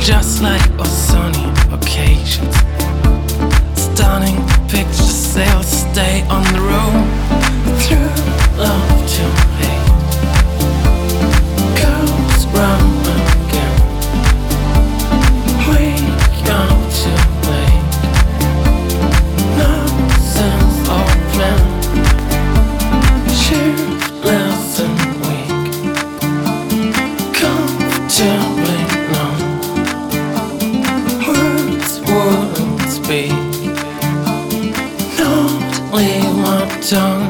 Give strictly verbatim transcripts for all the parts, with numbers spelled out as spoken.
just like on sunny occasions. Stunning pictures, they'll stay on the road. Through love to hate goes round again. Wake up too late, no sense of plan. Shapeless and weak, comfortably numb. Words wouldn't speak, not leave my tongue.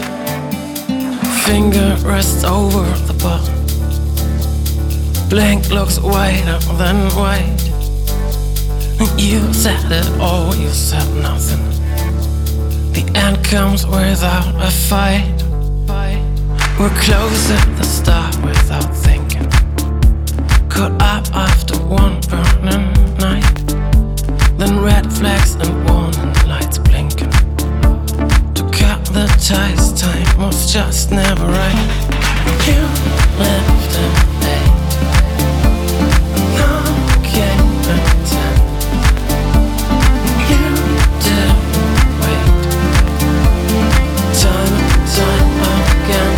Finger rests over the button. Blank looks whiter than white. You said it all, you said nothing. The end comes without a fight. We're close at the start without thinking. Caught up after one burning night. Then red flags and warning lights blinking. To cut the ties, time was just never right. You left at eight, and I came at ten. You didn't wait, time and time again.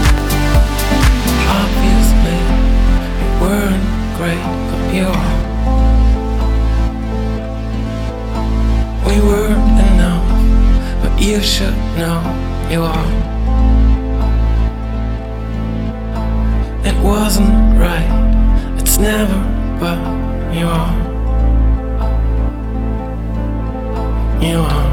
Obviously, you weren't great, but you are. We weren't enough, but you should know you are. It wasn't right, it's never, but you are. You are.